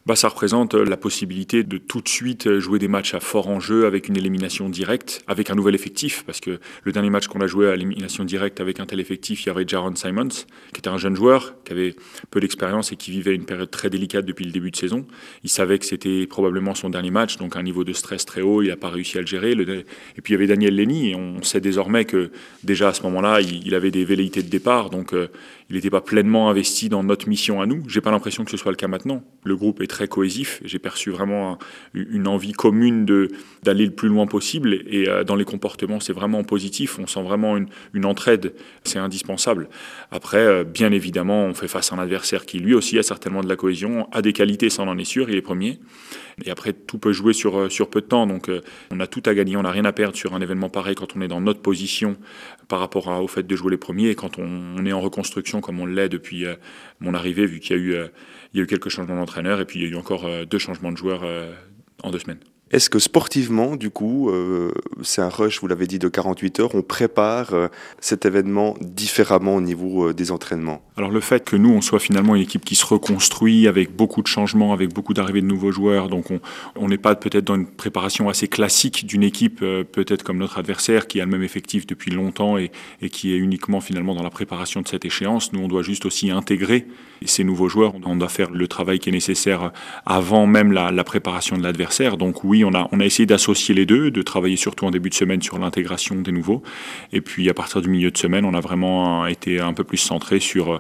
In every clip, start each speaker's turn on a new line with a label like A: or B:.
A: Ça représente la possibilité de tout de suite jouer des matchs à fort enjeu avec une élimination directe, avec un nouvel effectif, parce que le dernier match qu'on a joué à élimination directe avec un tel effectif, il y avait Jaron Simons, qui était un jeune joueur, qui avait peu d'expérience et qui vivait une période très délicate depuis le début de saison. Il savait que c'était probablement son dernier match, donc un niveau de stress très haut, il n'a pas réussi à le gérer. Et puis il y avait Daniel Lenny, et on sait désormais que déjà à ce moment-là, il avait des velléités de départ, donc il n'était pas pleinement investi dans notre mission à nous. J'ai pas l'impression que ce soit le cas maintenant. Le groupe est très cohésif. J'ai perçu vraiment une envie commune d'aller le plus loin possible. Et dans les comportements, c'est vraiment positif. On sent vraiment une entraide. C'est indispensable. Après, bien évidemment, on fait face à un adversaire qui, lui aussi, a certainement de la cohésion, a des qualités, ça on en est sûr, il est premier. Et après, tout peut jouer sur peu de temps. Donc, on a tout à gagner, on n'a rien à perdre sur un événement pareil quand on est dans notre position par rapport au fait de jouer les premiers. Et quand on est en reconstruction, comme on l'est depuis mon arrivée, vu qu'il y a eu quelques changements d'entraîneur et puis il y a eu encore 2 changements de joueurs en 2 semaines.
B: Est-ce que sportivement, du coup, c'est un rush, vous l'avez dit, de 48 heures, on prépare cet événement différemment au niveau des entraînements?
A: Alors le fait que nous, on soit finalement une équipe qui se reconstruit avec beaucoup de changements, avec beaucoup d'arrivées de nouveaux joueurs, donc on n'est pas peut-être dans une préparation assez classique d'une équipe, peut-être comme notre adversaire, qui a le même effectif depuis longtemps et qui est uniquement finalement dans la préparation de cette échéance. Nous, on doit juste aussi intégrer ces nouveaux joueurs. On doit faire le travail qui est nécessaire avant même la préparation de l'adversaire. Donc oui, on a essayé d'associer les deux, de travailler surtout en début de semaine sur l'intégration des nouveaux. Et puis à partir du milieu de semaine, on a vraiment été un peu plus centré sur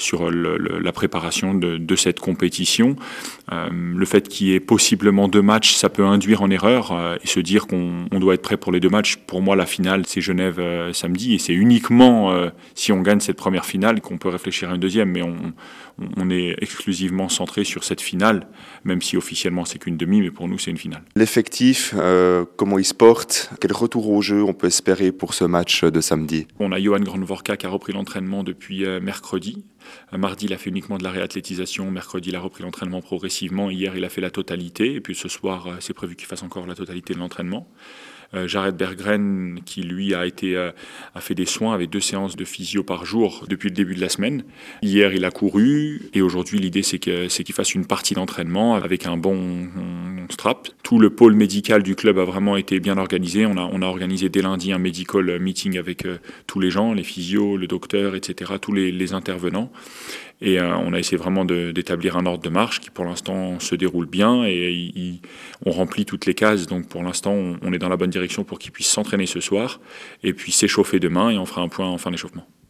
A: la préparation de cette compétition. Le fait qu'il y ait possiblement 2 matchs, ça peut induire en erreur et se dire qu'on doit être prêt pour les 2 matchs. Pour moi, la finale, c'est Genève samedi et c'est uniquement si on gagne cette première finale qu'on peut réfléchir à une deuxième. Mais on est exclusivement centré sur cette finale, même si officiellement c'est qu'une demi, mais pour nous c'est une finale.
B: L'effectif, comment il se porte? Quel retour au jeu on peut espérer pour ce match de samedi?
A: On a Johan Grandvorka qui a repris l'entraînement depuis mercredi. Mardi, il a fait uniquement de la réathlétisation. Mercredi, il a repris l'entraînement progressivement. Hier, il a fait la totalité. Et puis ce soir, c'est prévu qu'il fasse encore la totalité de l'entraînement. Jared Berggren, qui lui a fait des soins avec 2 séances de physio par jour depuis le début de la semaine. Hier, il a couru et aujourd'hui, l'idée c'est qu'il fasse une partie d'entraînement avec un bon strap. Tout le pôle médical du club a vraiment été bien organisé. On a organisé dès lundi un medical meeting avec tous les gens, les physios, le docteur, etc., tous les intervenants. Et on a essayé vraiment d'établir un ordre de marche qui pour l'instant se déroule bien et on remplit toutes les cases. Donc pour l'instant on est dans la bonne direction pour qu'il puisse s'entraîner ce soir et puis s'échauffer demain et on fera un point en fin d'échauffement.